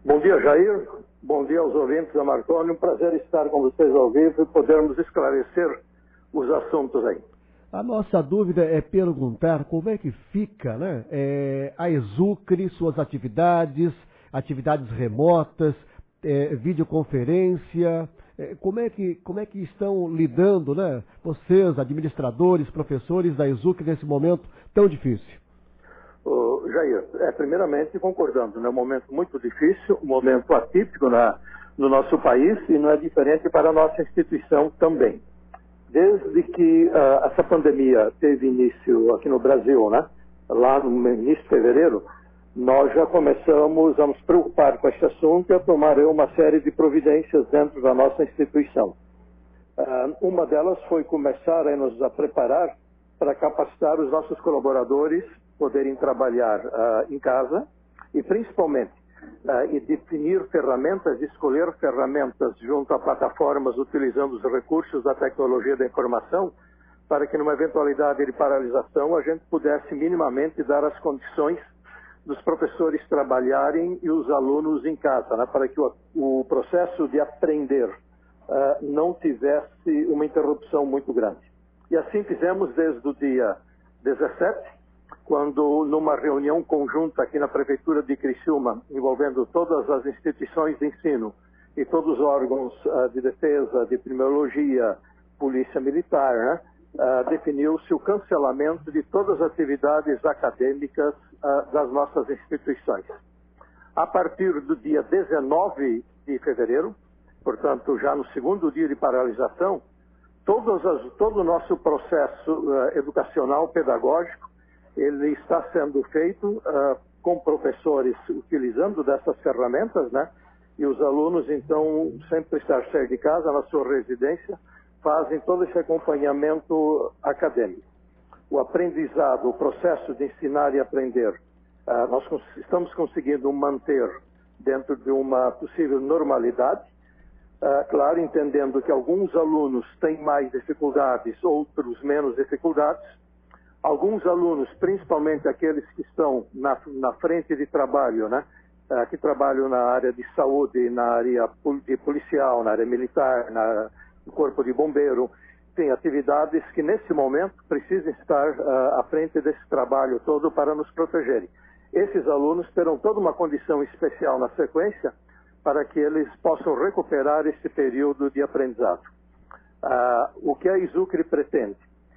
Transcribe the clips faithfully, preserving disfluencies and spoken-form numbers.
Bom dia, Jair. Bom dia aos ouvintes da Marconi. Um prazer estar com vocês ao vivo e podermos esclarecer os assuntos aí. A nossa dúvida é perguntar como é que fica, né, é, a Exucre, suas atividades, atividades remotas, é, videoconferência, é, como, é que, como é que estão lidando, né, vocês, administradores, professores da Exucre, nesse momento tão difícil? Uh, Jair, é, primeiramente concordando, é um momento muito difícil, um momento atípico na, no nosso país e não é diferente para a nossa instituição também. Desde que uh, essa pandemia teve início aqui no Brasil, né, lá no início de fevereiro, nós já começamos a nos preocupar com este assunto e a tomar uma série de providências dentro da nossa instituição. Uh, uma delas foi começar a nos a preparar para capacitar os nossos colaboradores poderem trabalhar uh, em casa e principalmente uh, e definir ferramentas, escolher ferramentas junto a plataformas utilizando os recursos da tecnologia da informação para que numa eventualidade de paralisação a gente pudesse minimamente dar as condições dos professores trabalharem e os alunos em casa, né, para que o, o processo de aprender uh, não tivesse uma interrupção muito grande. E assim fizemos desde o dia dezessete, quando numa reunião conjunta aqui na Prefeitura de Criciúma, envolvendo todas as instituições de ensino e todos os órgãos uh, de defesa, de epidemiologia, polícia militar, né, uh, definiu-se o cancelamento de todas as atividades acadêmicas uh, das nossas instituições. A partir do dia dezenove de fevereiro, portanto já no segundo dia de paralisação, todas as, todo o nosso processo uh, educacional, pedagógico, ele está sendo feito uh, com professores utilizando dessas ferramentas, né? E os alunos, então, sem precisar sair de casa, na sua residência, fazem todo esse acompanhamento acadêmico. O aprendizado, o processo de ensinar e aprender, uh, nós cons estamos conseguindo manter dentro de uma possível normalidade, uh, claro, entendendo que alguns alunos têm mais dificuldades, outros menos dificuldades. Alguns alunos, principalmente aqueles que estão na, na frente de trabalho, né, uh, que trabalham na área de saúde, na área de policial, na área militar, na, no corpo de bombeiro, têm atividades que nesse momento precisam estar uh, à frente desse trabalho todo para nos protegerem. Esses alunos terão toda uma condição especial na sequência para que eles possam recuperar esse período de aprendizado. Uh, o que a Exucre pretende?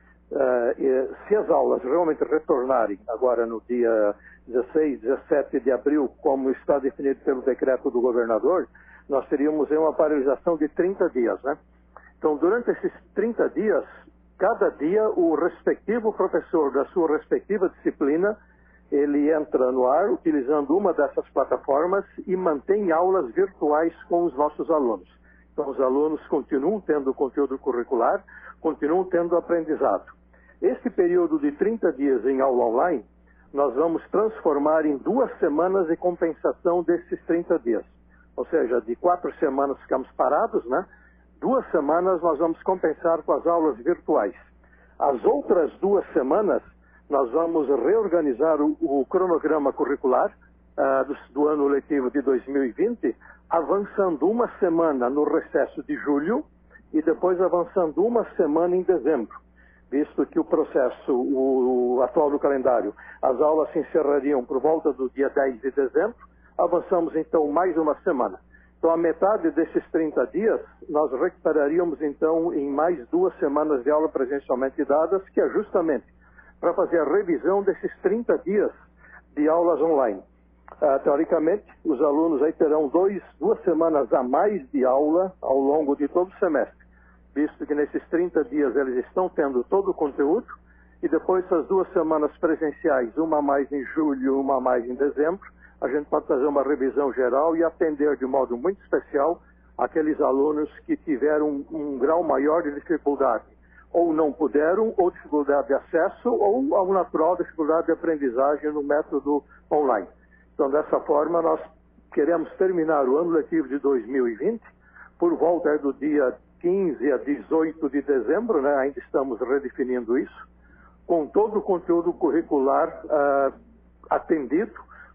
Uh, se as aulas realmente retornarem agora no dia dezesseis, dezessete de abril, como está definido pelo decreto do governador, nós teríamos uma paralisação de trinta dias, né? Então, durante esses trinta dias, cada dia o respectivo professor da sua respectiva disciplina, ele entra no ar utilizando uma dessas plataformas e mantém aulas virtuais com os nossos alunos. Então, os alunos continuam tendo conteúdo curricular, continuam tendo aprendizado. Este período de trinta dias em aula online, nós vamos transformar em duas semanas de compensação desses trinta dias. Ou seja, de quatro semanas ficamos parados, né? Duas semanas nós vamos compensar com as aulas virtuais. As outras duas semanas, nós vamos reorganizar o, o cronograma curricular uh, do, do ano letivo de dois mil e vinte, avançando uma semana no recesso de julho e depois avançando uma semana em dezembro. Visto que o processo, o, o atual do calendário, as aulas se encerrariam por volta do dia dez de dezembro, avançamos então mais uma semana. Então a metade desses trinta dias, nós recuperaríamos então em mais duas semanas de aula presencialmente dadas, que é justamente para fazer a revisão desses trinta dias de aulas online. Uh, teoricamente, os alunos aí terão dois, duas semanas a mais de aula ao longo de todo o semestre, visto que nesses trinta dias eles estão tendo todo o conteúdo, e depois essas duas semanas presenciais, uma a mais em julho, uma a mais em dezembro, a gente pode fazer uma revisão geral e atender de modo muito especial aqueles alunos que tiveram um, um grau maior de dificuldade, ou não puderam, ou dificuldade de acesso, ou a natural dificuldade de aprendizagem no método online. Então, dessa forma, nós queremos terminar o ano letivo de dois mil e vinte, por volta do dia quinze a dezoito de dezembro, né, ainda estamos redefinindo isso, com todo o conteúdo curricular uh, atendido,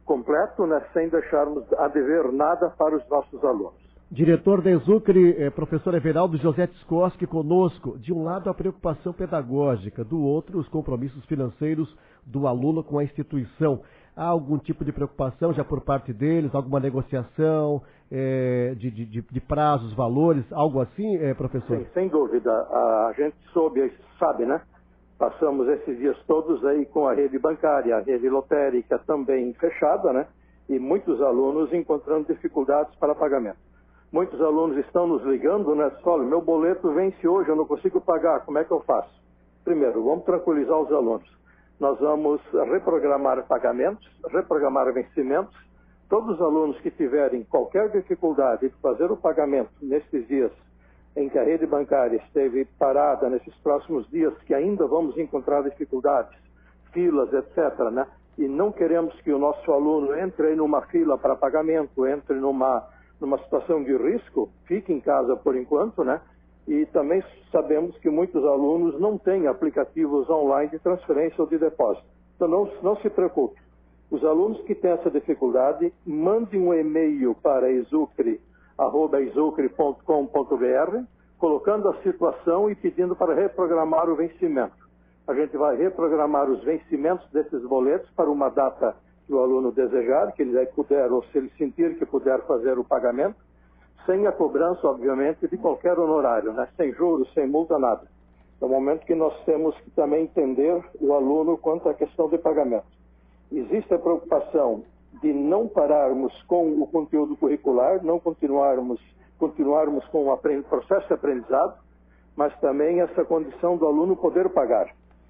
completo, né, sem deixarmos a dever nada para os nossos alunos. Diretor da Exucre, eh, professor Everaldo José Tskoski, conosco. De um lado, a preocupação pedagógica, do outro, os compromissos financeiros do aluno com a instituição. Há algum tipo de preocupação já por parte deles, alguma negociação eh, de, de, de prazos, valores, algo assim, eh, professor? Sim, sem dúvida. A gente soube, sabe, né? Passamos esses dias todos aí com a rede bancária, a rede lotérica também fechada, né? E muitos alunos encontrando dificuldades para pagamento. Muitos alunos estão nos ligando, né? Olha, meu boleto vence hoje, eu não consigo pagar, como é que eu faço? Primeiro, vamos tranquilizar os alunos. Nós vamos reprogramar pagamentos, reprogramar vencimentos. Todos os alunos que tiverem qualquer dificuldade de fazer o pagamento nestes dias em que a rede bancária esteve parada, nesses próximos dias que ainda vamos encontrar dificuldades, filas, etcétera, né? E não queremos que o nosso aluno entre numa fila para pagamento, entre numa, numa situação de risco, fique em casa por enquanto, né? E também sabemos que muitos alunos não têm aplicativos online de transferência ou de depósito. Então não, não se preocupe. Os alunos que têm essa dificuldade, mandem um e-mail para exucre arroba exucre ponto com ponto br, colocando a situação e pedindo para reprogramar o vencimento. A gente vai reprogramar os vencimentos desses boletos para uma data que o aluno desejar, que ele puder, ou se ele sentir que puder fazer o pagamento, sem a cobrança, obviamente, de qualquer honorário, né? Sem juros, sem multa, nada. É o momento que nós temos que também entender o aluno quanto à questão de pagamento. Existe a preocupação de não pararmos com o conteúdo curricular, não continuarmos, continuarmos com o processo de aprendizado, mas também essa condição do aluno poder pagar.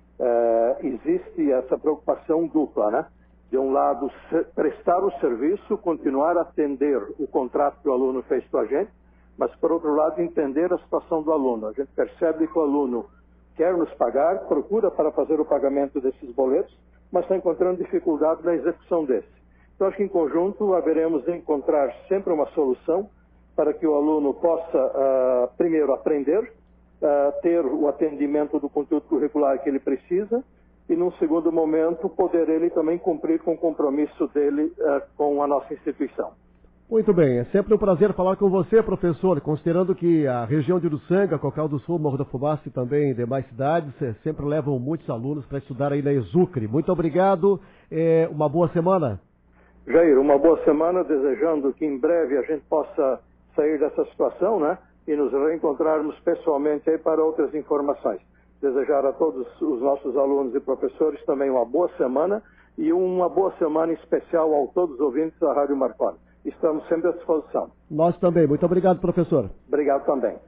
É, existe essa preocupação dupla, né? De um lado, prestar o serviço, continuar a atender o contrato que o aluno fez com a gente, mas, por outro lado, entender a situação do aluno. A gente percebe que o aluno quer nos pagar, procura para fazer o pagamento desses boletos, mas está encontrando dificuldade na execução desse. Então, acho que, em conjunto, haveremos de encontrar sempre uma solução para que o aluno possa, uh, primeiro, aprender, uh, ter o atendimento do conteúdo curricular que ele precisa, e, num segundo momento, poder ele também cumprir com o compromisso dele uh, com a nossa instituição. Muito bem, é sempre um prazer falar com você, professor, considerando que a região de Uruçanga, Cocal do Sul, Morro da Fumaça e também demais cidades sempre levam muitos alunos para estudar aí na Exucre. Muito obrigado, é, uma boa semana. Jair, uma boa semana, desejando que em breve a gente possa sair dessa situação, né, e nos reencontrarmos pessoalmente aí para outras informações. Desejar a todos os nossos alunos e professores também uma boa semana e uma boa semana especial a todos os ouvintes da Rádio Marconi. Estamos sempre à disposição. Nós também. Muito obrigado, professor. Obrigado também.